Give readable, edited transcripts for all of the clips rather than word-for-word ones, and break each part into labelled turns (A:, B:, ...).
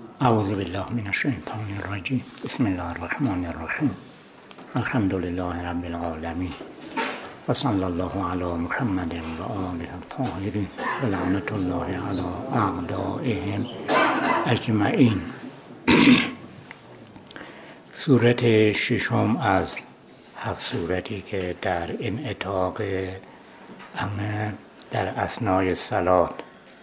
A: اعوذ بالله من الشیطان الرجیم. بسم الله الرحمن الرحیم. الحمد لله رب العالمین و صلی الله علی محمد و آله الطاهرین و لعنت الله علی اعدائهم اجمعین. سورت ششم از 7 سورتی که در انعطاق در اثنای صلات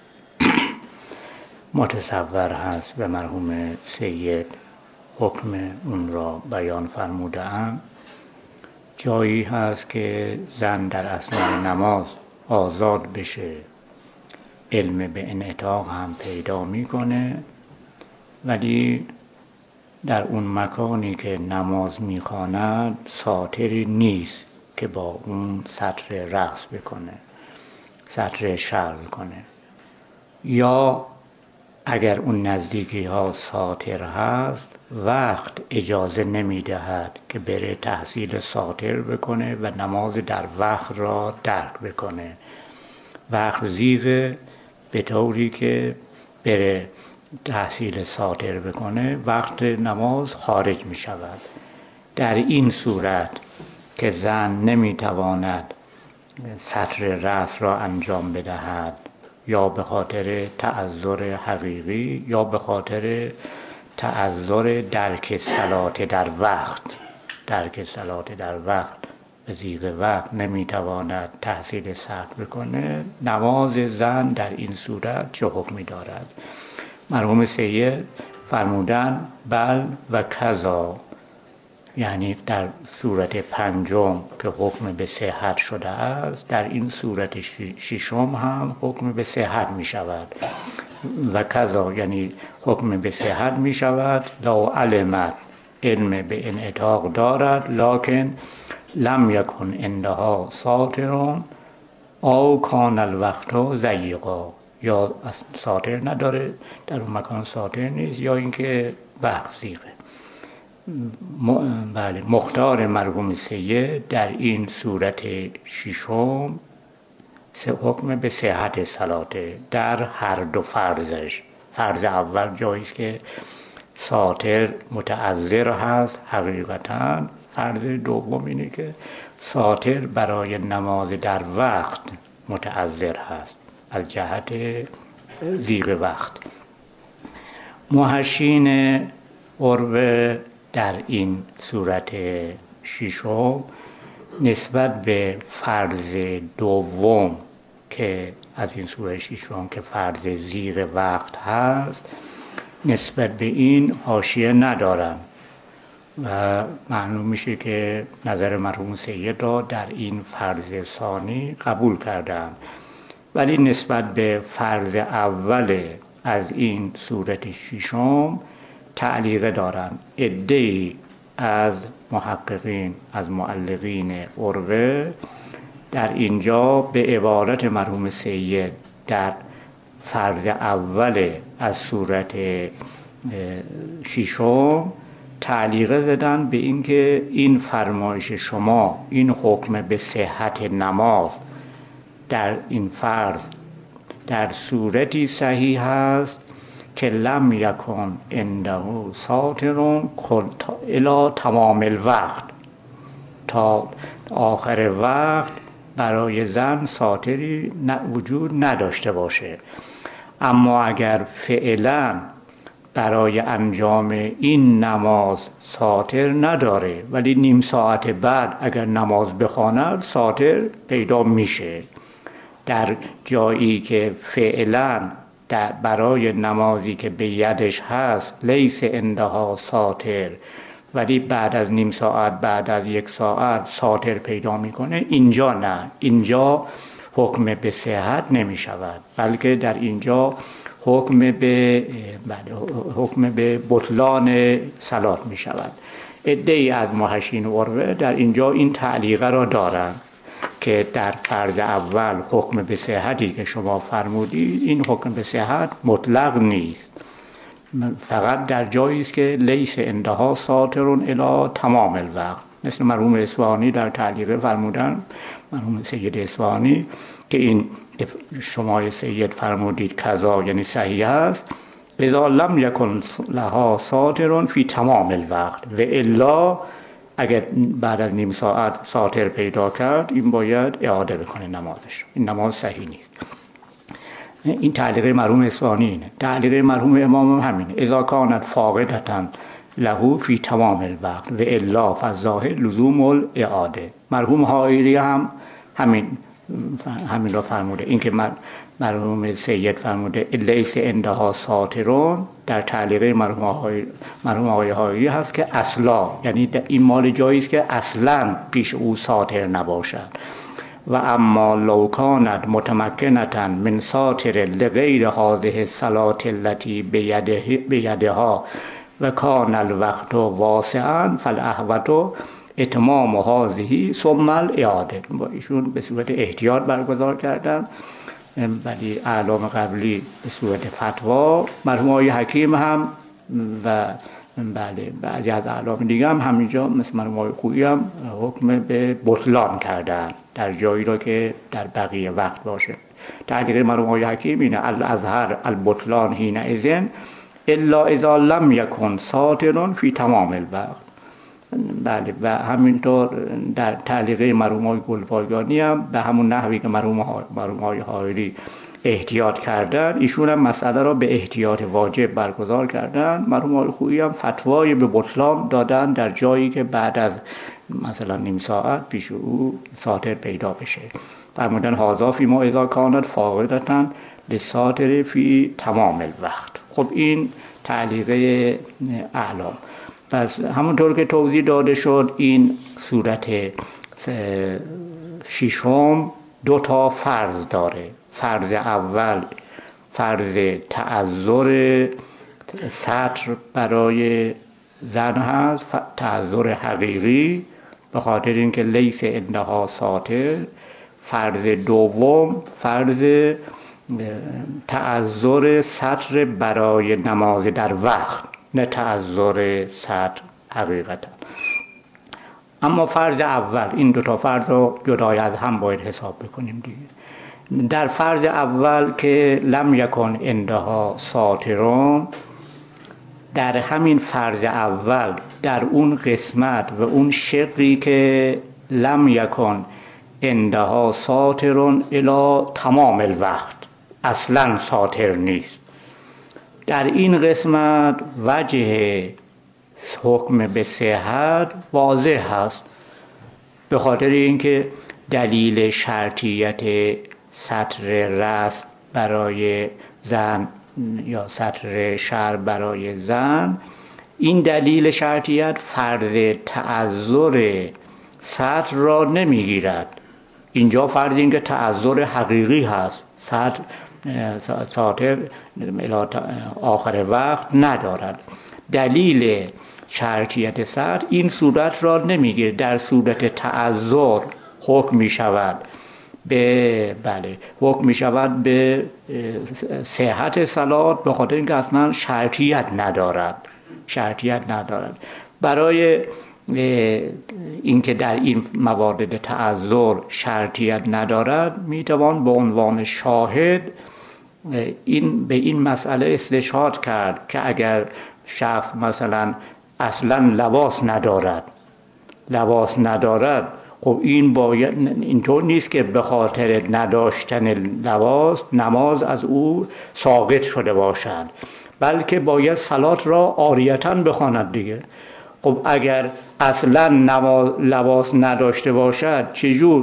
A: متصور هست و مرحوم سید حکم اون را بیان فرموده اند. جایی هست که زن در اثنای نماز آزاد بشه، علم به انعطاق هم پیدا میکنه، ولی در اون مکانی که نماز میخواند ساتری نیست که با اون سطر رقص بکنه، سطر شرع کنه. یا اگر اون نزدیکی ها ساتر هست، وقت اجازه نمیدهد که بره تحصیل ساتر بکنه و نماز در وقت را درک بکنه. وقت زیغه به طوری که بره تحصیل ساتر بکنه، وقت نماز خارج می شود. در این صورت که زن نمیتواند سطر رأس را انجام بدهد، یا به خاطر تعذر حقیقی یا به خاطر تعذر درک صلات در وقت به زیغ وقت نمیتواند تحصیل سطر بکنه، نماز زن در این صورت چه حکمی دارد؟ مرحوم سید فرمودن بل و کذا، یعنی در صورت پنجم که حکم به صحت شده است، در این صورت ششم هم حکم به صحت می شود. و کذا یعنی حکم به صحت می شود. لا علمت، علم به انعطاق دارد، لکن لم یکن عندها ساترون او کان الوقت ضیقا، یا ساتر نداره، در اون مکان ساتر نیست، یا اینکه وقت ضیقه. بله، مختار مرحوم سید در این صورت ششم حکم به صحت صلاته در هر دو فرضش. فرض اول جاییست که ساتر متعذر هست حقیقتا، فرض دوم اینه که ساتر برای نماز در وقت متعذر هست از جهت ضیق وقت. محشین عروه در این صورت ششم نسبت به فرض دوم که از این صورت ششم که فرض ضیق وقت هست، نسبت به این حاشیه ندارن و معلوم میشه که نظر مرحوم سید را در این فرض ثانی قبول کردن، ولی نسبت به فرض اول از این صورت ششم تعلیقه دارن. عده‌ای از محققین، از معلقین عروه در اینجا به عبارت مرحوم سید در فرض اول از صورت ششم تعلیقه زدن به اینکه این فرمایش شما، این حکم به صحت نماز در این فرض در صورتی صحیح است که لم یکن عنده ساترون الی تمام الوقت، تا آخر وقت برای زن ساتری وجود نداشته باشه. اما اگر فعلا برای انجام این نماز ساتر نداره، ولی نیم ساعت بعد اگر نماز بخواند ساتر پیدا میشه. در جایی که فعلا برای نمازی که به یدش هست لیس عندها ساتر، ولی بعد از نیم ساعت، بعد از 1 ساعت ساتر پیدا میکنه، اینجا نه، اینجا حکم به صحت نمی شود، بلکه در اینجا حکم به بطلان صلات می شود. عده‌ای از محشین عروه در اینجا این تعلیقه را دارند که در فرض اول حکم به صحتی که شما فرمودید، این حکم به صحت مطلق نیست، فقط در جایی است که لیس عندها ساترون الی تمام الوقت. مثل مرحوم اصفهانی در تعلیقه فرمودن، مرحوم سید اصفهانی، که این شما سید فرمودید کذا یعنی صحیح است، اذا لم یکن لها ساتر فی تمام الوقت و الا اگر بعد از نیم ساعت ساتر پیدا کرد این باید اعاده بکنه نمازش، این نماز صحیح نیست. این تعلیق مرحوم اصفهانی اینه. تعلیق مرحوم امام هم همینه، اذا کانت فاقدة له فی تمام الوقت و الا فالظاهر لزوم الاعاده. مرحوم حائری هم همین را فرموده. اینکه مرحوم سید فرموده لیس عندها ساترون، در تعلیق مرحوم آقای حائری هست که اصلا، یعنی این مال جایی است که اصلا پیش او ساتر نباشد. و اما لو کانت متمکنة من ساتر لغیر هذه الصلاة التي بیدها و کان الوقت واسعا فالاحوط اتمام هذه ثم الاعاده. با ایشون به صورت احتیاط برگزار کردن، ولی اعلام قبلی به صورت فتوا. مرحوم آقای حکیم هم و بله بعضی از اعلام دیگه هم همینجا مثل مرحوم آقای خویی هم حکم به بطلان کردن در جایی را که در بقیه وقت باشه. تعلیق مرحوم آقای حکیم اینه الازهر البطلان حینئذ الا اذا لم یکن ساتر فی تمام الوقت. بله و همینطور در تعلیق مرحوم آقای گلپایگانی هم به همون نحوی که مرحوم آقای حائری احتیاط کردن، ایشون هم مسئله را به احتیاط واجب برگزار کردن. مرحوم آقای خویی هم فتوای به بطلان دادن در جایی که بعد از مثلا نیم ساعت پیش او ساتر پیدا بشه. فرمودن هذا فی ما اذا کانت فاقدة للساتر فی تمام الوقت. خب این تعلیق اعلام. پس همونطور که توضیح داده شد این صورت ششم دو تا فرض داره. فرض اول فرض تعذر ستر برای زن هست، تعذر حقیقی به خاطر اینکه لیس عندها ساتر. فرض دوم فرض تعذر ستر برای نماز در وقت، نه تعذر ستر حقیقتا. اما فرض اول، این دو تا فرض رو جدای از هم باید حساب بکنیم دیگه. در فرض اول که لم یکن عندها ساترون، در همین فرض اول در اون قسمت و اون شقی که لم یکن عندها ساترون الی تمام الوقت، اصلا ساتر نیست، در این قسمت وجه حکم به صحت واضح هست، به خاطر اینکه دلیل شرطیت ستر رأس برای زن یا ستر شرع برای زن، این دلیل شرطیت فرض تعذر ستر را نمیگیرد. اینجا فرض این که تعذر حقیقی هست، ساتر آخر وقت ندارد. دلیل شرطیت ستر این صورت را نمیگیرد. در صورت تعذر حکم می شود به حکم می شود به صحت صلات، به خاطر اینکه اصلا شرطیت ندارد. برای اینکه در این موارد تعذر شرطیت ندارد، می توان به عنوان شاهد به این مسئله استشهاد کرد که اگر شخص مثلا اصلا لباس ندارد، خب این باید، اینطور نیست که به خاطر نداشتن لباس نماز از او ساقط شده باشد، بلکه باید صلات را عاریةً بخواند دیگه. خب اگر اصلا لباس نداشته باشد، چجور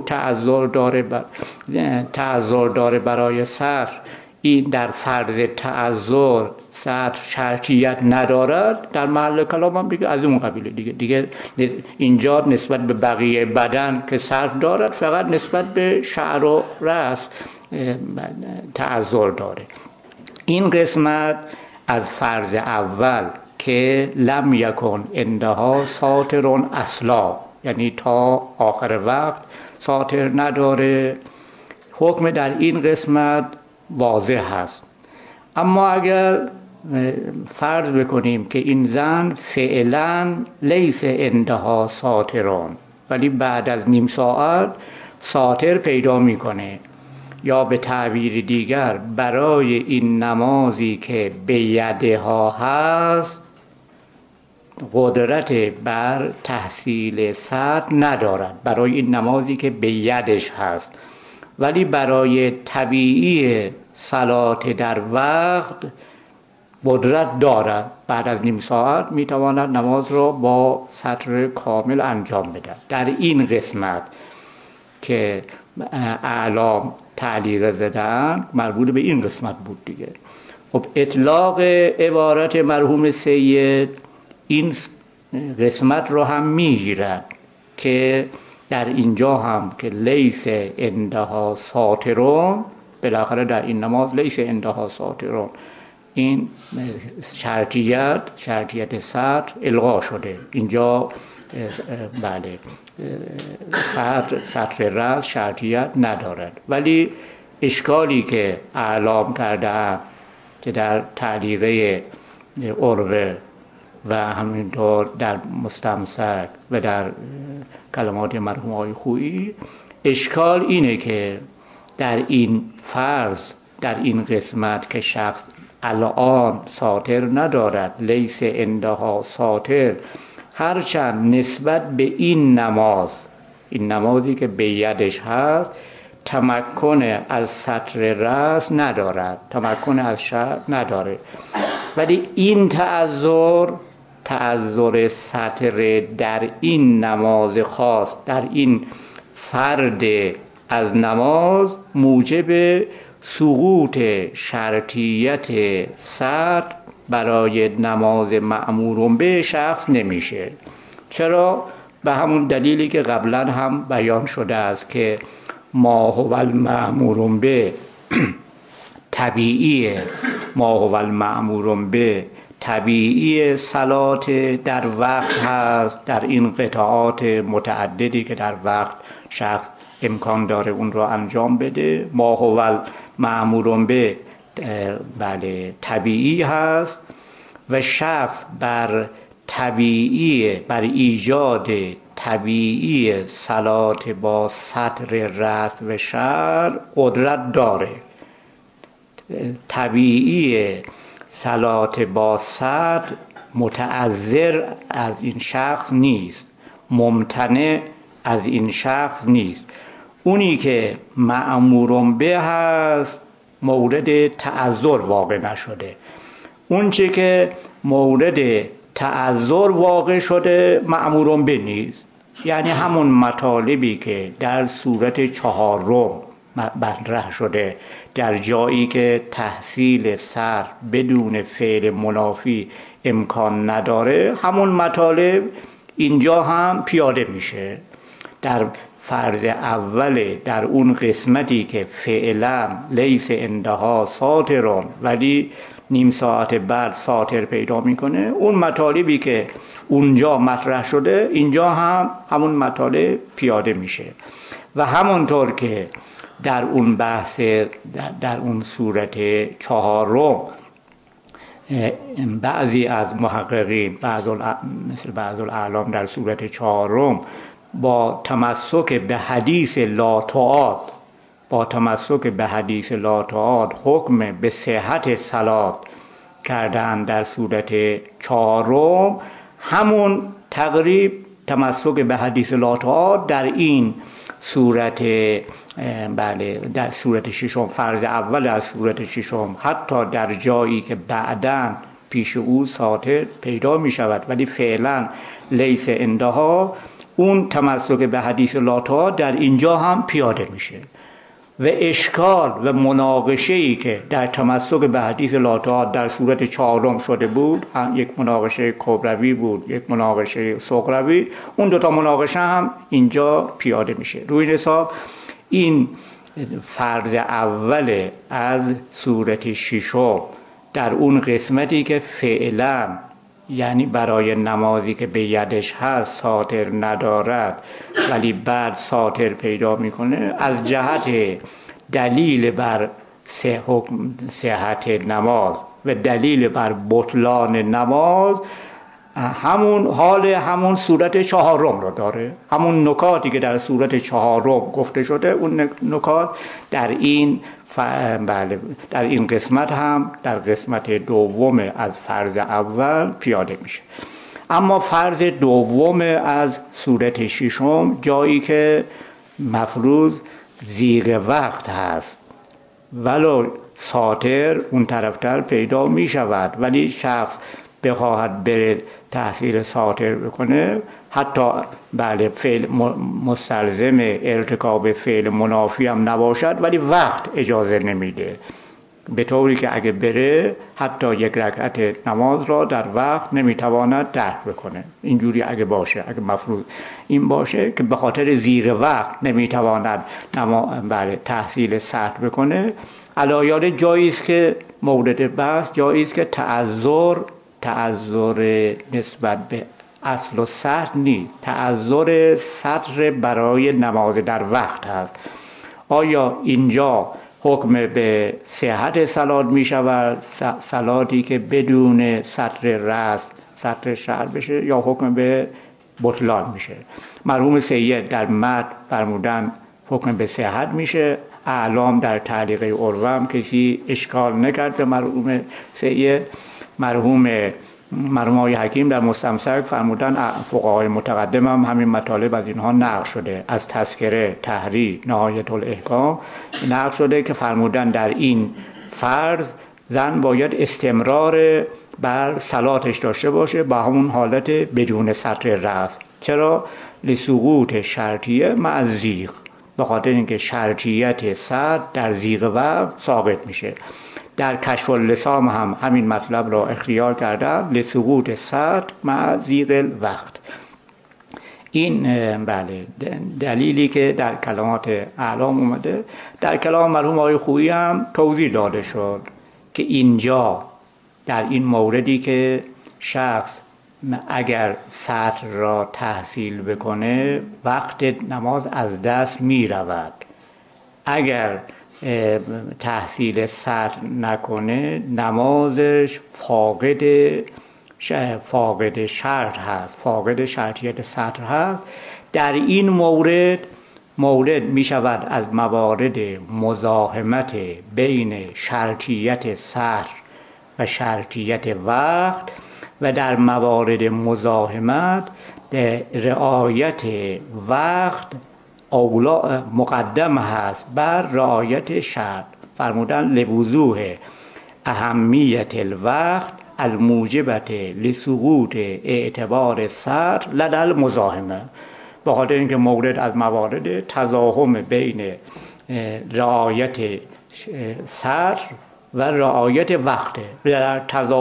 A: تعذر داره برای ستر؟ این در فرض تعذر ستر شرطیت ندارد، در محل کلام هم دیگه از اون قبیله دیگه اینجا نسبت به بقیه بدن که ستر دارد، فقط نسبت به شعر و رأس تعذر داره. این قسمت از فرض اول که لم یکن عندها ساترون اصلا، یعنی تا آخر وقت ساتر نداره، حکم در این قسمت واضح هست. اما اگر فرض بکنیم که این زن فعلا لیس عندها ساترون، ولی بعد از نیم ساعت ساتر پیدا میکنه، یا به تعبیر دیگر برای این نمازی که به یدها هست قدرت بر تحصیل سطر ندارد، برای این نمازی که به یدش هست، ولی برای طبیعی صلات در وقت قدرت دارد. بعد از نیم ساعت میتواند نماز را با سطر کامل انجام بدهد. در این قسمت که اعلام تعلیق زدن مربوط به این قسمت بود دیگه. خب اطلاق عبارت مرحوم سید این قسمت رو هم میگیرد که در اینجا هم که لیس عندها ساترون، بالاخره در این نماز لیس عندها ساترون، این شرطیت سطر الغا شده. اینجا بله سطر رأس شرطیت ندارد، ولی اشکالی که اعلام کرده که در تعلیقه عروه و همینطور در مستمسک و در کلمات مرحوم آقای خویی، اشکال اینه که در این فرض، در این قسمت که شخص الان ساتر ندارد، لیس عندها ساتر، هرچند نسبت به این نمازی که به یدش هست تمکن از سطر رأس ندارد، تمکن از شرط نداره، ولی این تعذر سطر در این نماز خاص، در این فرد از نماز موجب سقوط شرطیت سطر برای نماز مأمور به شخص نمیشه. چرا؟ به همون دلیلی که قبلا هم بیان شده است که ما هو المأمور به طبیعیه، ما هو المأمور به طبیعی صلات در وقت هست، در این قطعات متعددی که در وقت شخص امکان داره اون رو انجام بده. ما هو المأمور به بله طبیعی هست و شخص بر ایجاد طبیعی صلات با سطر رأس و شرع قدرت داره. طبیعی صلات با سطر متعذر از این شخص نیست، ممتنع از این شخص نیست. اونی که مأمور به هست مورد تعذر واقع نشده، اون چه که مورد تعذر واقع شده مأمور به نیست. یعنی همون مطالبی که در صورت چهارم مطرح شده، در جایی که تحصیل صرف بدون فعل منافی امکان نداره، همون مطالب اینجا هم پیاده میشه. در فرض اول، در اون قسمتی که فعلا لیس عندها ساترون ولی نیم ساعت بعد ساتر پیدا میکنه، اون مطالبی که اونجا مطرح شده اینجا هم همون مطالب پیاده میشه. و همونطور که در اون بحث، در اون صورت چهارم بعضی از محققین مثل بعض الاعلام در صورت چهارم با تمسک به حدیث لا تعاد حکم به صحت صلات کردن در صورت چهارم، همون تقریب تمسک به حدیث لا تعاد در این صورت در صورت ششم، فرض اول از صورت ششم، حتی در جایی که بعداً پیش او ساتر پیدا می شود ولی فعلا لیس عندها، اون تمسک به حدیث لا تعاد در اینجا هم پیاده میشه. و اشکال و مناقشه‌ای که در تمسک به حدیث لا تعاد در صورت چهارم شده بود، یک مناقشه کبروی بود، یک مناقشه صغروی، اون دوتا مناقشه هم اینجا پیاده میشه. روی حساب این فرض اول از صورت ششم در اون قسمتی که فعلا، یعنی برای نمازی که به یدش هست ساتر ندارد ولی بعد ساتر پیدا میکنه، از جهت دلیل بر صحت نماز و دلیل بر بطلان نماز همون حال همون صورت چهارم رو داره. همون نکاتی که در صورت چهارم گفته شده اون نکات در این در این قسمت هم در قسمت دوم از فرض اول پیاده میشه. اما فرض دوم از صورت ششم جایی که مفروض زیغ وقت هست ولو ساتر اون طرفتر پیدا می شود، ولی شخص بخواهد بره تحصیل ساتر بکنه، حتی فعل مستلزم ارتکاب فعل منافی هم نباشد ولی وقت اجازه نمیده، به طوری که اگه بره حتی یک رکعت نماز را در وقت نمیتواند ترک بکنه. اینجوری اگه باشه، اگه مفروض این باشه که به خاطر زیر وقت نمیتواند تحصیل سطر بکنه، علایال جاییست که مورد بحث جاییست که تعذر نسبت به اصل و سطر نیست، تعذر سطر برای نماز در وقت هست. آیا اینجا حکم به صحت صلات می شود، صلاتی که بدون سطر رأس سطر شعر بشه، یا حکم به بطلان میشه؟ مرحوم سید در متن فرمودن حکم به صحت میشه. اعلام در تعلیق عروه کسی اشکال نکرد به مرحوم سید. مرحوم آقای حکیم در مستمسک فرمودن فقهای متقدم هم همین مطالب از اینها نقل شده، از تذکره، تحریر، نهایت الاحکام نقل شده که فرمودن در این فرض زن باید استمرار بر صلاتش داشته باشه با همون حالت بدون سطر رأس. چرا؟ لسقوط شرطیه مع زیغ، به خاطر اینکه شرطیت سطر در زیغ وقت ساقط میشه. در کشف اللسام هم همین مطلب را اختیار کردن، لسقوط سطر مع زیغ الوقت. این دلیلی که در کلمات اعلام اومده. در کلام مرحوم آقای خویی هم توضیح داده شد که اینجا در این موردی که شخص اگر سطر را تحصیل بکنه وقت نماز از دست می رود، اگر تحصیل سطر نکنه نمازش فاقد شرط هست، فاقد شرطیت سطر هست. در این مورد می شود از موارد مزاحمت بین شرطیت سطر و شرطیت وقت، و در موارد مزاحمت رعایت وقت مقدم هست بر رعایت شرط. فرمودن لوضوح اهمیت الوقت الموجبت لسقوط اعتبار سطر لدى المزاحمه، به خاطر اینکه مورد از موارد تزاحم بین رعایت سطر و رعایت وقت، در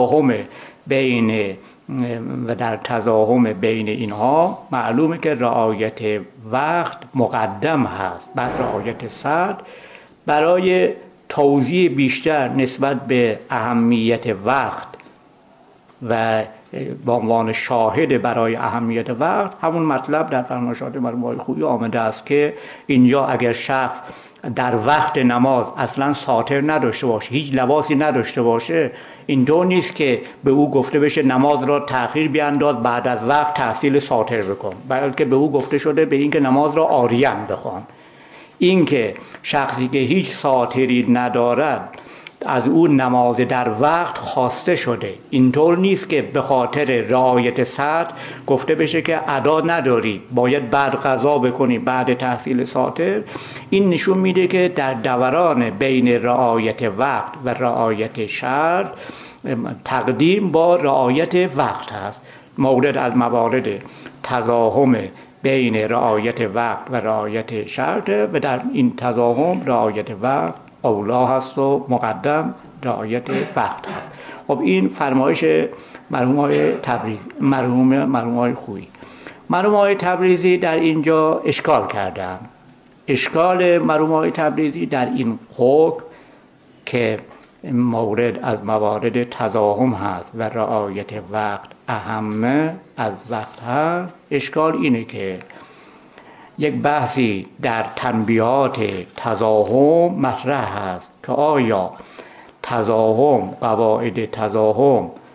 A: تزاحم بین اینها معلومه که رعایت وقت مقدم هست بر رعایت سطر. برای توضیح بیشتر نسبت به اهمیت وقت و به عنوان شاهد برای اهمیت وقت همون مطلب در فرمایشات مرحوم آقای خویی آمده است که اینجا اگر شخص در وقت نماز اصلا ساتر نداشته باشه، هیچ لباسی نداشته باشه، اینطور نیست که به او گفته بشه نماز را تأخیر بیانداز بعد از وقت تحصیل ساتر بکن، بلکه به او گفته شده به این که نماز را عاریاً بخوان. این که شخصی که هیچ ساتری ندارد از او نماز در وقت خواسته شده، اینطور نیست که به خاطر رعایت سطر گفته بشه که ادا نداری باید بعد قضا بکنی بعد تحصیل ساتر. این نشون میده که در دوران بین رعایت وقت و رعایت شرط تقدیم با رعایت وقت هست. مورد از موارد تزاحم بین رعایت وقت و رعایت شرط و در این تزاحم رعایت وقت اولا هست و مقدم رعایت وقت هست. خب این فرمایش مرحوم آقای تبریزی، مرحوم آقای خویی. مرحوم آقای تبریزی در اینجا اشکال کردن. اشکال مرحوم آقای تبریزی در این حکم که مورد از موارد تزاحم هست و رعایت وقت اهم از وقت هست، اشکال اینه که یک بحثی در تنبیهات تزاحم مطرح هست که آیا تزاحم، قواعد تزاحم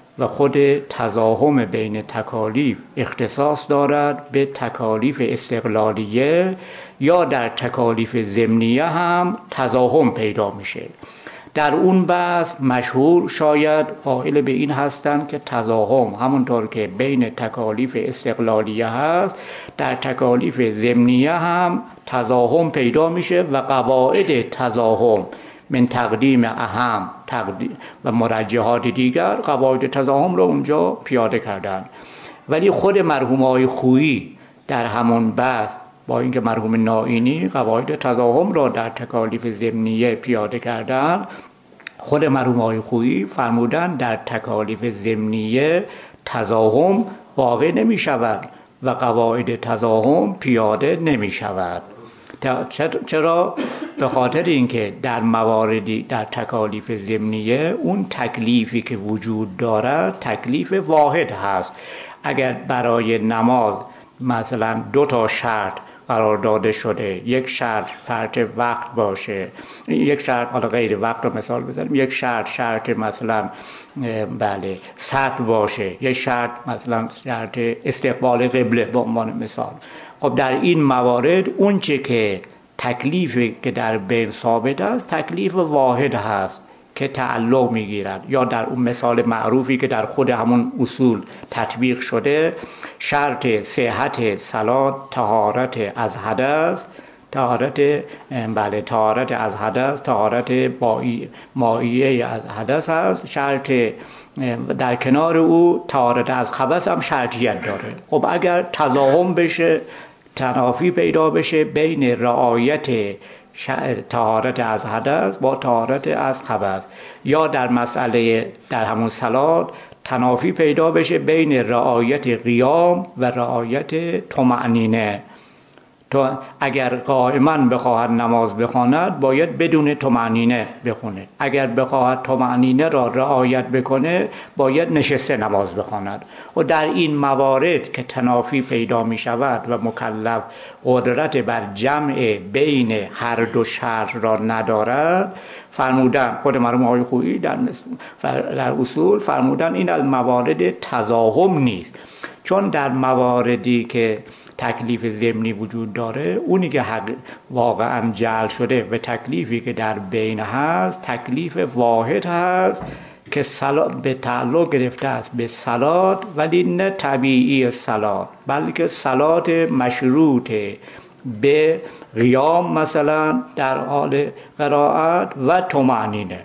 A: و خود تضاهم بین تکالیف اختصاص دارد به تکالیف استقلالیه یا در تکالیف ضمنیه هم تضاهم پیدا میشه. در اون بحث مشهور شاید قائل به این هستند که تضاهم همونطور که بین تکالیف استقلالیه هست در تکالیف ضمنیه هم تضاهم پیدا میشه و قواعد تضاهم من تقدیم اهم و مرجحات دیگر قواعد تضاهم رو اونجا پیاده کردن. ولی خود مرحوم آقای خویی در همون بحث با اینکه مرحوم نائینی قواعد تضاهم را در تکالیف ضمنیه پیاده کردن، خود مرحوم آقای خویی فرمودن در تکالیف ضمنیه تضاهم واقع نمی شود و قواعد تضاهم پیاده نمی شود. چرا؟ به خاطر اینکه در مواردی در تکالیف ضمنیه اون تکلیفی که وجود دارد تکلیف واحد هست. اگر برای نماز مثلا 2 شرط قرار داده شده، یک شرط وقت باشه، یک شرط حالا غیر وقت رو مثال بزنیم، یک شرط مثلا سطر باشه، یک شرط مثلا شرط استقبال قبله به عنوان مثال. خب در این موارد اون چه که تکلیفی که در بین ثابت است تکلیف واحد هست که تعلق میگیرد. یا در اون مثال معروفی که در خود همون اصول تطبیق شده، شرط صحت صلات طهارت از حدث، طهارت از حدث، طهارت مائیه از حدث هست. شرط در کنار او طهارت از خبث هم شرطیت داره. خب اگر تضاهم بشه، تنافی پیدا بشه بین رعایت طهارت از حدث با طهارت از خبث، یا در مسئله در همون صلات تنافی پیدا بشه بین رعایت قیام و رعایت طمأنینه. تو اگر قائما بخواهد نماز بخواند باید بدون طمأنینه بخونه، اگر بخواهد طمأنینه را رعایت بکنه باید نشسته نماز بخواند. و در این موارد که تنافی پیدا می شود و مکلف قدرت بر جمع بین هر دو شرط را ندارد، فرمودن خود مرحوم آقای خویی در اصول فرمودن این از موارد تضاهم نیست. چون در مواردی که تکلیف ضمنی وجود داره، اونی که واقعا جعل شده و تکلیفی که در بین هست تکلیف واحد هست که به تعلق گرفته است به صلات، ولی نه طبیعی صلات، بلکه صلات مشروط به قیام مثلا در حال قرائت و طمأنینه.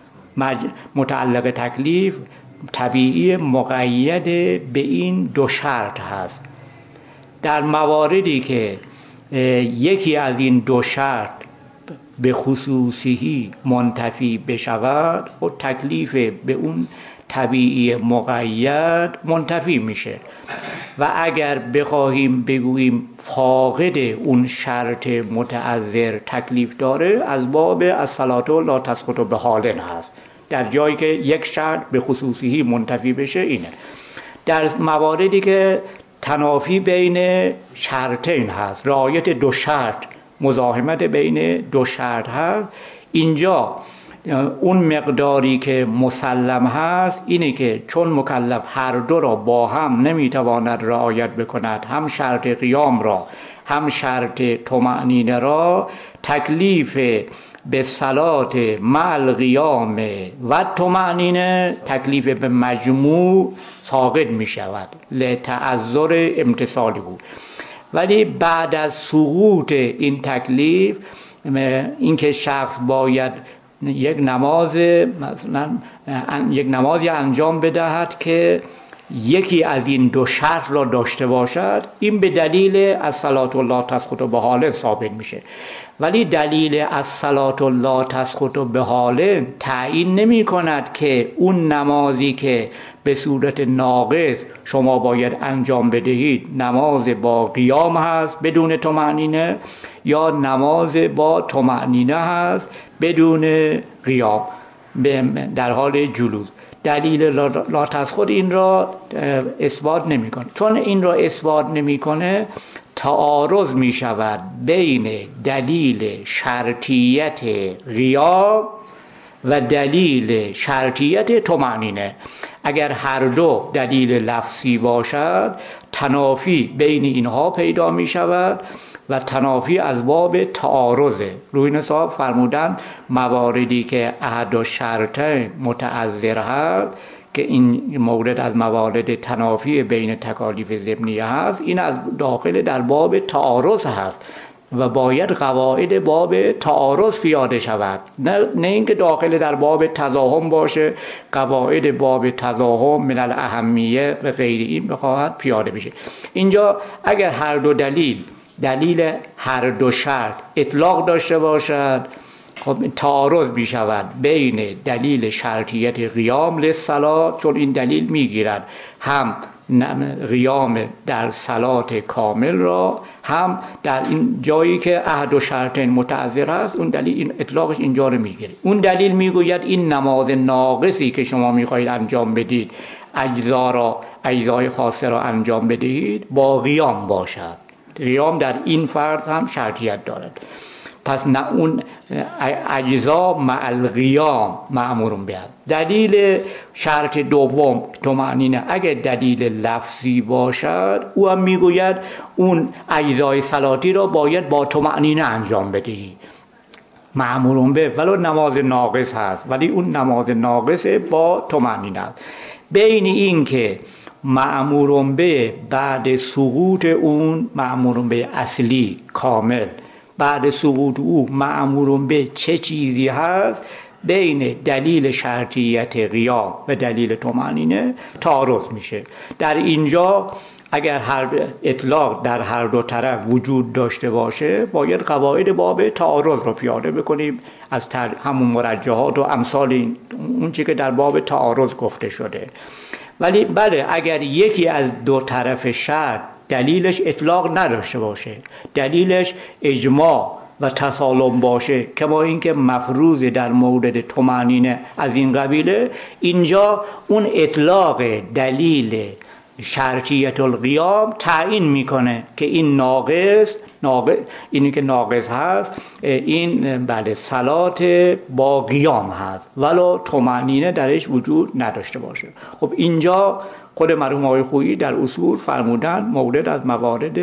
A: متعلق تکلیف طبیعی مقید به این 2 شرط هست. در مواردی که یکی از این 2 شرط به خصوصی منتفی بشود و تکلیف به اون طبیعی مقید منتفی میشه. و اگر بخواهیم بگوییم فاقد اون شرط متعذر تکلیف داره، از باب الصلاة لا تسقط بحال هست. در جایی که یک شرط به خصوصی منتفی بشه اینه. در مواردی که تنافی بین شرطین هست، رعایت 2 شرط، مزاحمت بین 2 شرط هست، اینجا اون مقداری که مسلم هست اینه که چون مکلف هر دو را با هم نمیتواند رعایت بکند، هم شرط قیام را هم شرط طمأنینه را، تکلیف به صلات مع القیام و طمأنینه تکلیف به مجموع ساقط می شود لتعذر امتصالی بود. ولی بعد از سقوط این تکلیف، این که شخص باید یک نمازی انجام بدهد که یکی از این 2 شرط را داشته باشد، این به دلیل الصلاة لا تسقط بحال ثابت میشه. ولی دلیل الصلاة لا تسقط بحال تعیین نمی کند که اون نمازی که به صورت ناقص شما باید انجام بدهید نماز با قیام هست بدون طمأنینه، یا نماز با طمأنینه هست بدون قیام در حال جلوس. دلیل لا تسقط این را اثبات نمی کنه. چون این را اثبات نمی کنه، تعارض می شود بین دلیل شرطیت قیام و دلیل شرطیت طمأنینه. اگر هر دو دلیل لفظی باشد تنافی بین اینها پیدا می شود و تنافی از باب تعارضه. روی نصاب فرمودن مواردی که احد و شرطه متعذر هست که این مورد از موارد تنافی بین تکالیف ضمنیه هست، این از داخل در باب تعارض هست و باید قواعد باب تعارض پیاده شود، نه اینکه داخل در باب تضاهم باشه قواعد باب تضاهم من الاهمیه و غیر این بخواهد پیاده بشه. اینجا اگر هر دو دلیل هر دو شرط اطلاق داشته باشد، خب تعارض می شود بین دلیل شرطیت قیام للصلاة، چون این دلیل می گیرد هم قیام در صلات کامل را، هم در این جایی که احد و شرطین متعذر است اون دلیل این اطلاقش اینجا رو میگیره. اون دلیل میگوید این نماز ناقصی که شما میخواهید انجام بدید، اجزای خاصه را انجام بدهید، با قیام باشد. قیام در این فرض هم شرطیت دارد. پس نه اون اجزا مع القیام مأمورون بیاد. دلیل شرط دوم طمأنینه اگر دلیل لفظی باشد او هم میگوید اون اجزای صلاتی را باید با طمأنینه انجام بدهی، مأمورون به، ولو نماز ناقص هست ولی اون نماز ناقص با طمأنینه است. بین این که مأمورون به بعد سقوط اون مأمورون به اصلی کامل بعد سقوط او مأمورون به چه چیزی هست، بین دلیل شرطیت قیام و دلیل طمأنینه تعارض میشه. در اینجا اگر هر اطلاق در هر دو طرف وجود داشته باشه باید قواعد باب تعارض رو پیاده بکنیم از همون مرجحات و امثال اون چیزی که در باب تعارض گفته شده. ولی بله اگر یکی از دو طرف شرط دلیلش اطلاق نداشته باشه، دلیلش اجماع و تسالم باشه، کما اینکه مفروض در مورد طمأنینه از این قبیله، اینجا اون اطلاق دلیل شرطیت القیام تعیین میکنه که این ناقص اینی که ناقص هست این بله صلات با قیام هست ولو طمأنینه درش وجود نداشته باشه. خب اینجا خود مرحوم آقای خویی در اصول فرمودن مورد از موارد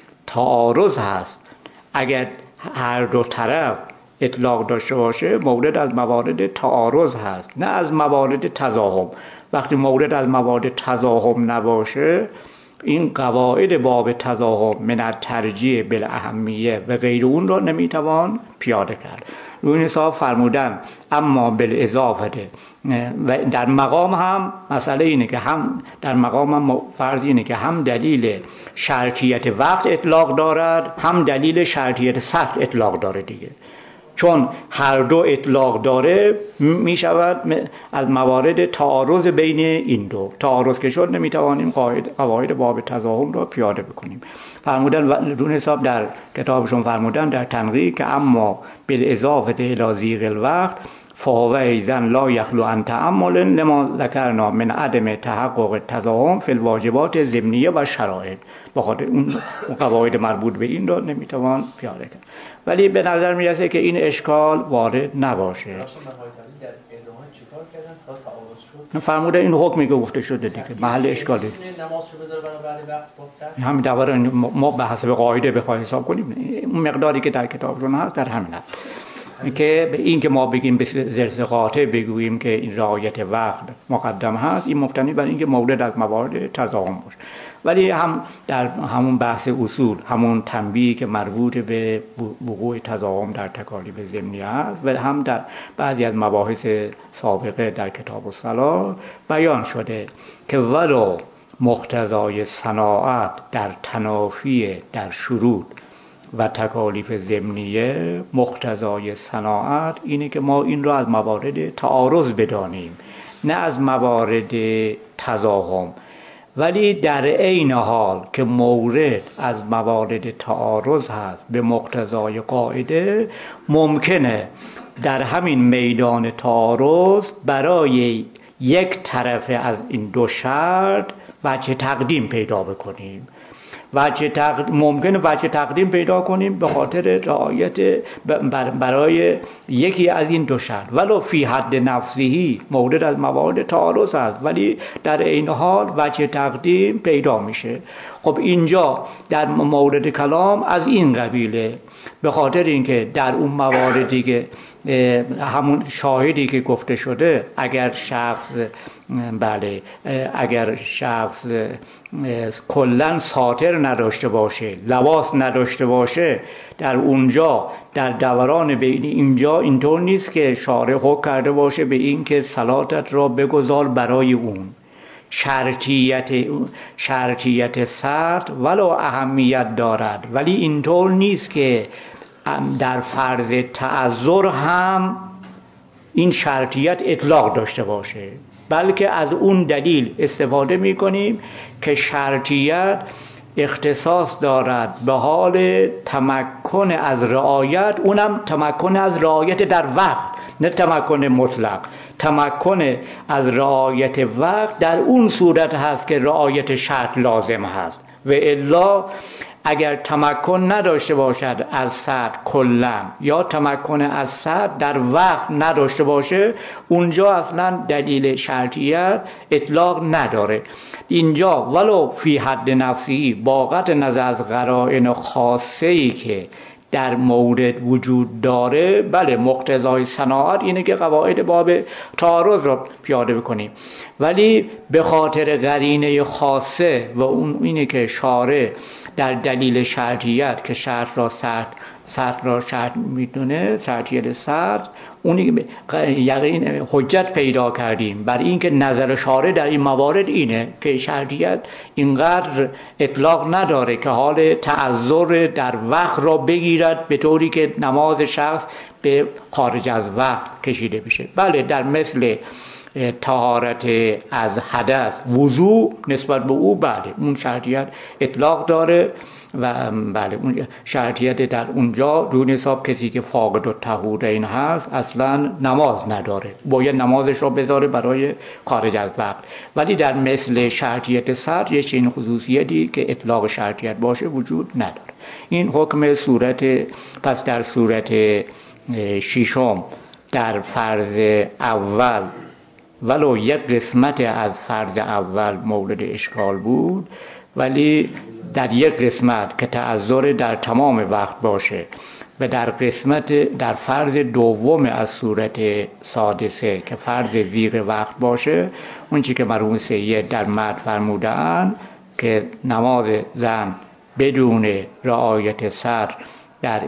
A: تعارض هست. اگر هر دو طرف اطلاق داشته باشه مورد از موارد تعارض هست، نه از موارد تضاهم. وقتی مورد از موارد تضاهم نباشه این قواعد باب تضاهم من الترجیح بالاهمیه و غیر اون رو نمیتوان پیاده کرد. روی حساب فرمودن اما بالاضافه و در مقام هم مسئله اینه که هم در مقام هم فرض اینه که هم دلیل شرطیت وقت اطلاق دارد هم دلیل شرطیت سخت اطلاق داره دیگه. چون هر دو اطلاق داره می شود از موارد تعارض بین این دو تعارض که شد نمیتوانیم قواعد باب تضاهم را پیاده بکنیم. فرمودن رون حساب در کتابشون فرمودن در تنقیح که اما بالاضافه الی ضیق الوقت فهو ایضا لا یخلو عن تأمل لما ذکرنا من عدم تحقق تضاهم فی الواجبات ضمنیه و شرایط. بخاطر اون قواعد مربوط به این را نمیتوان پیاده کرد. ولی به نظر میرسه که این اشکال وارد نباشه. فرموده این حکمی که گفته شده دیگه محل اشکالی همین دوباره ما به حسب قاعده بخوایم حساب کنیم اون مقداری که در کتابشون هست در همین هست که به این که ما بگیم به زرس قاطع بگوییم که این رعایت وقت مقدم هست، این مبتنی بر اینکه مورد از موارد تضاهم باشه. ولی هم در همون بحث اصول همون تنبیهی که مربوط به وقوع تضاهم در تکالیف ضمنیه است و هم در بعضی از مباحث سابقه در کتاب الصلاة بیان شده که ولو مقتضای صناعت در تنافی در شروط و تکالیف ضمنیه، مقتضای صناعت اینه که ما این را از موارد تعارض بدانیم نه از موارد تضاهم. ولی در عین حال که مورد از موارد تعارض هست به مقتضای قاعده، ممکنه در همین میدان تعارض برای یک طرف از این دو شرط وجه تقدیم پیدا بکنیم. ممکنه وجه تقدیم پیدا کنیم به خاطر رعایت برای یکی از این دو شرط، ولو فی حد نفسهی مورد از موارد تعارض است ولی در این حال وجه تقدیم پیدا میشه. خب اینجا در مورد کلام از این قبیله، به خاطر اینکه در اون مواردی که همون شاهدی که گفته شده اگر شخص کلن ساتر نداشته باشه، لباس نداشته باشه، در اونجا در دوران بین اینجا اینطور نیست که شارع حکم کرده باشه به این که صلاتت را بگذار برای اون. شرطیت سطر ولو اهمیت دارد ولی اینطور نیست که در فرض تعذر هم این شرطیت اطلاق داشته باشه، بلکه از اون دلیل استفاده می کنیم که شرطیت اختصاص دارد به حال تمکن از رعایت، اونم تمکن از رعایت در وقت، نه تمکن مطلق. تمکن از رعایت وقت در اون صورت هست که رعایت شرط لازم هست، و الا اگر تمکن نداشته باشد از سطر کلا یا تمکن از سطر در وقت نداشته باشه، اونجا اصلا دلیل شرطیت اطلاق نداره. اینجا ولو فی حد نفسی با قطع نظر از قرائن خاصه‌ای که در مورد وجود داره، بله مقتضای صناعت اینه که قواعد باب تعارض رو پیاده بکنیم، ولی به خاطر قرینه خاصه و اون اینه که شارع در دلیل شرطیت که شرط را شرط میدونه، شرطیت شرط، اونی یقین حجت پیدا کردیم بر این که نظر شارع در این موارد اینه که شرطیت اینقدر اطلاق نداره که حال تعذر در وقت را بگیرد به طوری که نماز شخص به خارج از وقت کشیده بشه. بله در مثل طهارت از حدث، وضو نسبت به او بله اون شرطیت اطلاق داره و بله اون شرطیت در اونجا دون حساب کسی که فاقد الطهورین هست اصلا نماز نداره، باید نمازش را بذاره برای خارج از وقت. ولی در مثل شرطیت سر یه چنین خصوصیتی که اطلاق شرطیت باشه وجود نداره. این حکم صورت. پس در صورت ششم در فرض اول ولو یک قسمت از فرض اول مورد اشکال بود، ولی در یک قسمت که تعذر در تمام وقت باشه و در فرض دوم از صورت سادسه که فرض زیر وقت باشه، اون چی که مرحوم سید در متن فرمودن که نماز زن بدون رعایت سطر در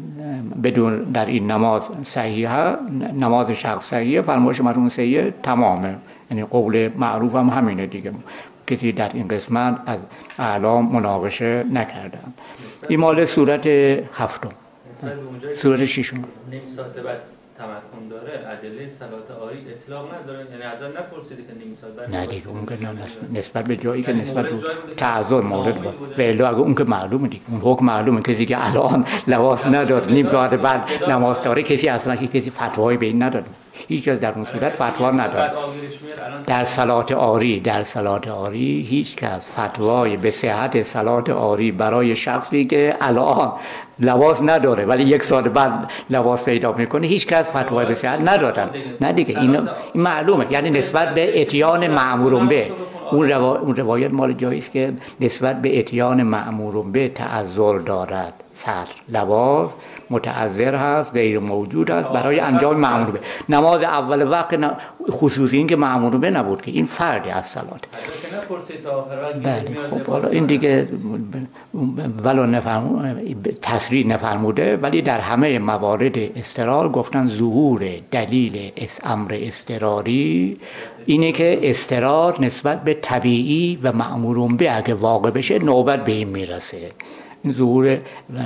A: این نماز صحیحه، نماز شخص صحیحه، فرمایش مرحوم سید تمامه، یعنی قول معروف هم همینه دیگه، کسی در این قسمت از اعلام مناقشه نکردن. این مال صورت هفتم. صورت ششم
B: نیم ساعت بعد تمکن داره، ادله صلات عاری اطلاق نداره، یعنی ازن نپرسیدی که نیم ساعت بعد.
A: نه دیگه اون که نسبت به جایی که نسبت به تعذر مورد بود، ولی اگه اون که معلومه دیگه، اون حکم معلومه، کسی که الان لباس نداره نیم ساعت بعد نماز داره، کسی اصلا کسی فتوایی به این نداره، هیچ کس در اون صورت فتوا نداره. در صلات عاری هیچ کس فتوای به صحت صلات عاری برای شخصی که الان لباس نداره ولی یک سال بعد لباس پیدا میکنه، هیچ کس فتوای به صحت نداره. نه دیگه این معلومه، یعنی نسبت به اتیان مأمور به، اون روایت مال جایی است که نسبت به اتیان مأمور به تعذر دارد، سطر لباس متعذر هست، غیر موجود است برای انجام مأمور به. نماز اول وقت خصوصی این که مأمور به نبود که این فردی از صلات. بله خب حالا این دیگه ولو تصریح نفرموده، ولی در همه موارد اضطرار گفتن ظهور دلیل امر اضطراری اینه که اضطرار نسبت به طبیعی و مأمور به اگه واقع بشه نوبت به این میرسه. این ظهور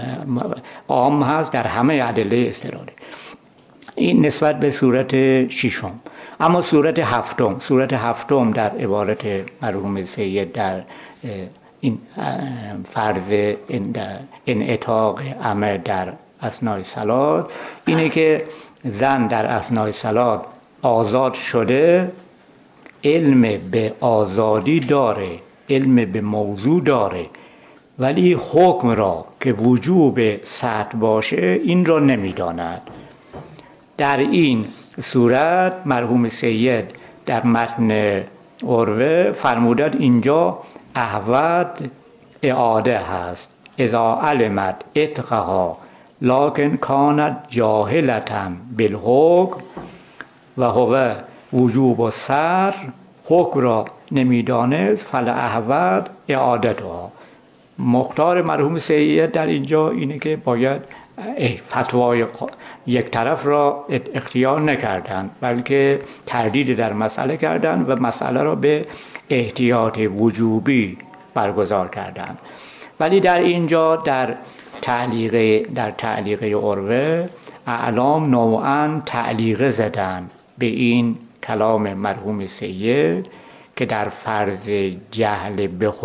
A: عام هست در همه ادله اضطراری. این نسبت به صورت ششم. اما صورت هفتم در عبارت مرحوم سید در این فرض انعتاق عمل در اثناء صلات اینه که زن در اثناء صلات آزاد شده، علم به آزادی داره، علم به موضوع داره، ولی حکم را که وجوب سطع باشه این را نمیداند. در این صورت مرحوم سید در متن عروه فرمودند اینجا احوط اعاده هست. اذا علمت اتقها لکن کانت جاهلة بالحکم و هو وجوب و سر، حکم را نمیدانست فالاحوط اعادتها. مختار مرحوم سید در اینجا اینه که باید فتوای یک طرف را اختیار نکردند، بلکه تردید در مسئله کردند و مسئله را به احتیاط وجوبی برگزار کردند. ولی در اینجا در تعلیقه عروه اعلام نوعاً تعلیقه زدن به این کلام مرحوم سید که در فرض جهل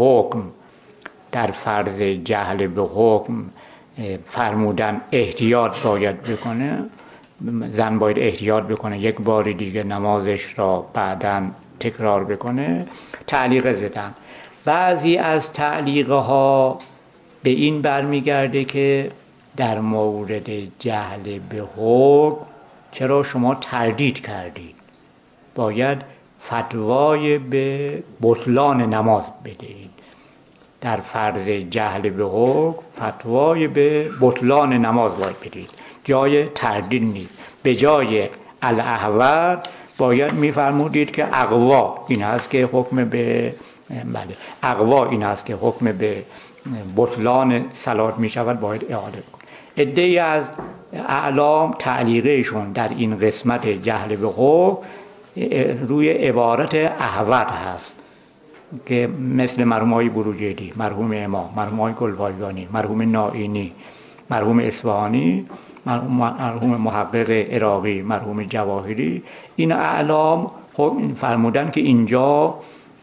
A: به حکم فرمودن احتیاط باید بکنه، زن باید احتیاط بکنه، یک بار دیگه نمازش را بعداً تکرار بکنه. تعلیقه زدن. بعضی از تعلیقه ها به این برمیگرده که در مورد جهل به حکم چرا شما تردید کردید، باید فتوای به بطلان نماز بدهید. در فرض جهل به حکم فتوای به بطلان نماز باید بدهید، جای تردید نیست. به جای الاحوط باید میفرمودید که اقوا این هست که حکم به بطلان صلات می شود، باید اعاده کن. عده‌ای از اعلام تعلیقشون در این قسمت جهل به حکم روی عبارت احوط هست که مثل مرحوم آقای بروجردی، مرحوم امام، مرحوم آقای گلپایگانی، مرحوم نائینی، مرحوم اصفهانی، مرحوم محقق عراقی، مرحوم جواهری، این اعلام فرمودن که اینجا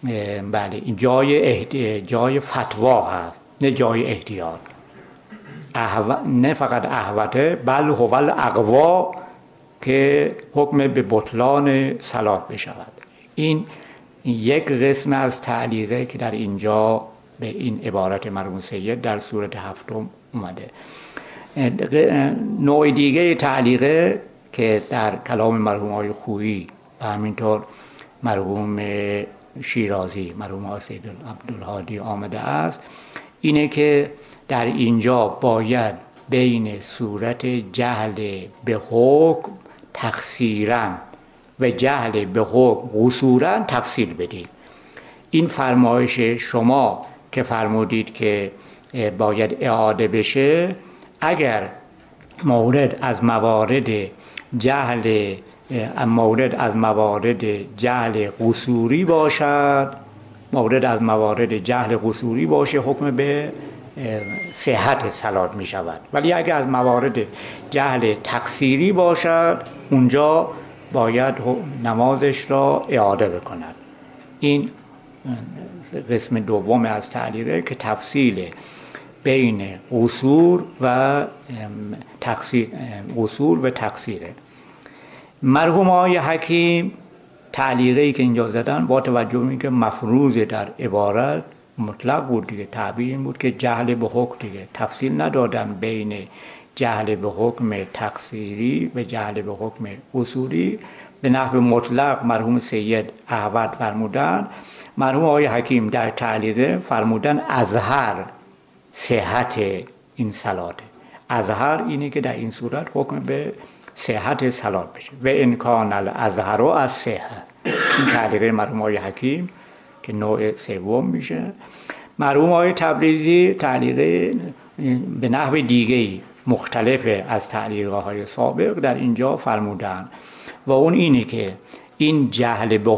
A: جای فتوا هست، نه جای احتیاط. نه فقط احوطه بل هو الاقوا که حکم به بطلان صلات بشود. این یک قسم از تعلیقه که در اینجا به این عبارت مرحوم سید در سورت هفتم اومده. نوع دیگه تعلیقه که در کلام مرحوم آقای خویی و همینطور مرحوم شیرازی، مرحوم سید عبدالهادی آمده است، اینه که در اینجا باید بین صورت جهل به حکم تقصیراً و جهل به حکم قصوراً تفصیل بدید. این فرمایش شما که فرمودید که باید اعاده بشه، اگر مورد از موارد جهل قصوری باشه، حکم به صحت صلات می شود. ولی اگر از موارد جهل تقصیری باشد، اونجا باید نمازش را اعاده بکند. این قسم دوم از تعلیقه که تفصیل بین قصور و تقصیره. مرحوم آقای حکیم تعلیقه‌ای که اینجا زدن با توجه به اینکه مفروض در عبارت مطلق بود دیگه، تعبیر این بود که جهل به حکم دیگه، تفصیل ندادن بین جهل به حکم تقصیری و جهل به حکم قصوری، به نحو مطلق مرحوم سید احوط فرمودن. مرحوم آقای حکیم در تعلیقه فرمودن اظهر صحت این صلاته. اظهر اینه که در این صورت حکم به صحت صلات بشه و امکان الاظهر از صحت. این تعلیقه مرحوم آقای حکیم که نوع سوم میشه. مرحوم آقای تبریزی تعلیقه به نحو دیگه‌ای مختلف از تعلیقه های سابق در اینجا فرمودن و اون اینه که این جهل به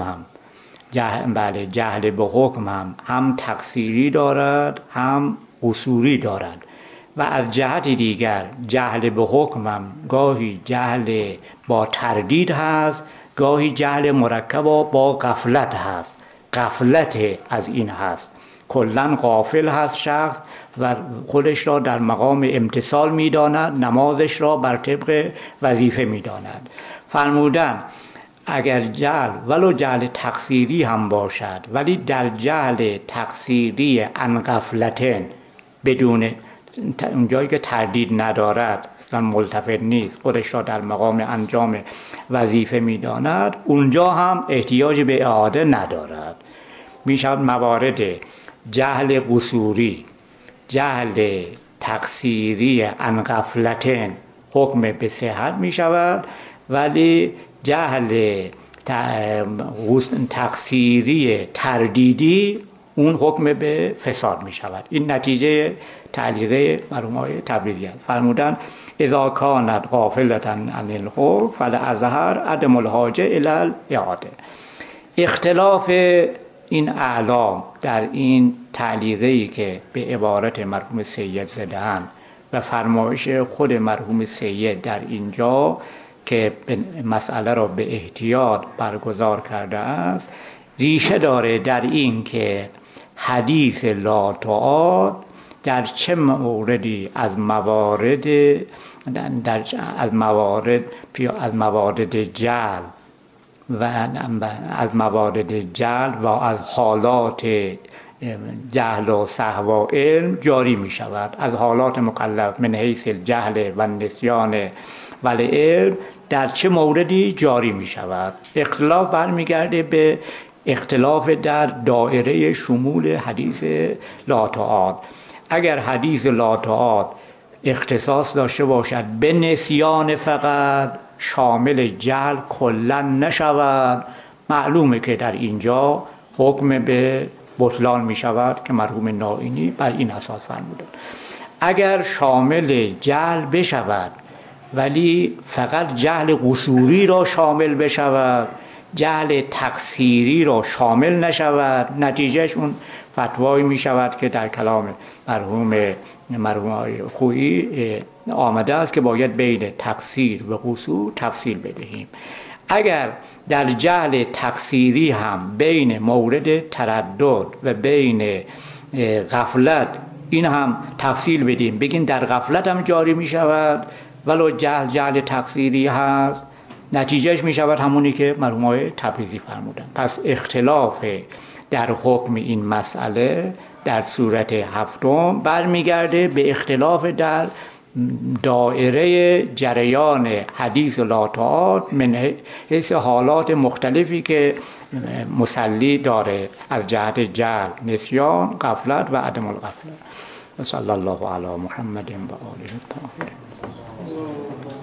A: حکم هم تقصیری دارد هم قصوری دارد و از جهت دیگر جهل به حکم گاهی جهل با تردید هست، گاهی جهل مرکب با غفلت هست. غفلت از این هست، کلاً غافل هست شخص و خودش را در مقام امتثال می‌داند، نمازش را بر طبق وظیفه می‌داند. فرمودن اگر ولو جهل تقصیری هم باشد، ولی در جهل تقصیری عن غفلتن بدون اون جایی که تردید ندارد، اصلا ملتفت نیست، خودش را در مقام انجام وظیفه می‌داند، اونجا هم احتیاج به اعاده ندارد. میشود موارد جهل قصوری، جهل تقصیری عن غفلتن حکم به صحت میشود، ولی جهل تقصیری تردیدی اون حکم به فساد می شود. این نتیجه تعلیق مرحوم آقای تبریزی است. فرمودن اذا کانت غافلة عن الحکم فلازهر عدم الحاجه الی الاعاده. اختلاف این اعلام در این تعلیقی که به عبارت مرحوم سید زده‌اند و فرمایش خود مرحوم سید در اینجا که مسئله را به احتیاط برگزار کرده است، ریشه داره در این که حدیث لا تعاد در چه موردی از موارد جعل و از حالات جهل و سهو و علم جاری می شود. از حالات مکلف من حیث الجهل و نسیان و علم در چه موردی جاری می شود. اختلاف برمیگرده به اختلاف در دایره شمول حدیث لا تعاد. اگر حدیث لا تعاد اختصاص داشته باشد به نسیان فقط، شامل جهل کلا نشود، معلومه که در اینجا حکم به بطلان می شود که مرحوم نائینی بر این اساس فرمودند. اگر شامل جهل بشود ولی فقط جهل قصوری را شامل بشود، جهل تقصیری را شامل نشود، نتیجهش اون فتوایی می شود که در کلام مرحوم خویی آمده است که باید بین تقصیر و قصور تفصیل بدهیم. اگر در جهل تقصیری هم بین مورد تردد و بین غفلت این هم تفصیل بدیم، بگیم در غفلت هم جاری می شود ولو جهل تقصیری هست، نتیجهش می شود همونی که مرحوم آقای تبریزی فرمودن. پس اختلاف در حکم این مسئله در صورت هفتم برمیگرده به اختلاف در دائره جریان حدیث لا تعاد من حیث حالات مختلفی که مسلی داره، از جهت جهل، نسیان، غفلت و عدم الغفلت. و صلی الله علی محمد و آله الطاهرین.